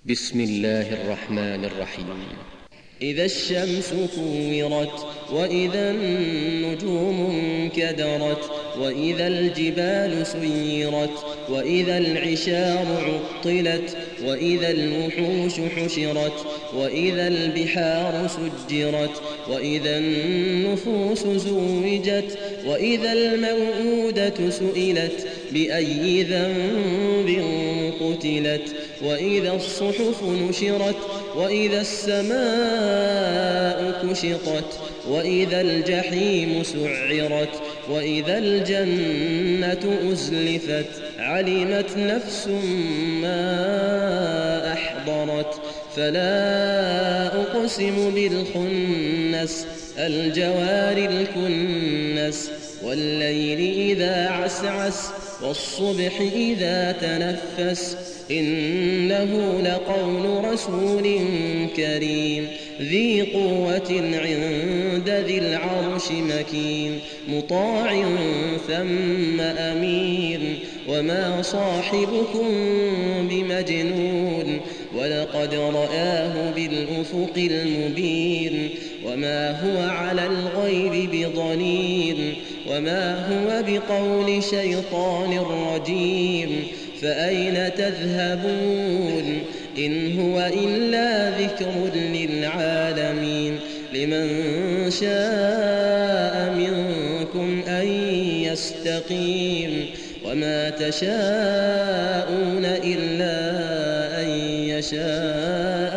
بسم الله الرحمن الرحيم. إذا الشمس كورت وإذا النجوم انكدرت وإذا الجبال سيرت وإذا العشار عطلت وإذا الوحوش حشرت وإذا البحار سجرت وإذا النفوس زوجت وإذا الموءودة سئلت بأي ذنب قتلت وإذا الصحف نشرت وإذا السماء كشطت وإذا الجحيم سعرت وإذا الجنة أزلفت علمت نفس ما أحضرت فلا أقسم بالخنس الجوار الكنس والليل إذا عسعس والصبح إذا تنفس إنه لقول رسول كريم ذي قوة عند ذي العرش مكين مطاع ثم أمين وما صاحبكم بمجنون ولقد رآه بالأفق المبين وما هو على الغيب بضنين وما هو بقول شيطان رجيم فأين تذهبون إن هو إلا ذكر للعالمين لمن شاء منكم أن يستقيم وما تشاءون إلا أن يشاء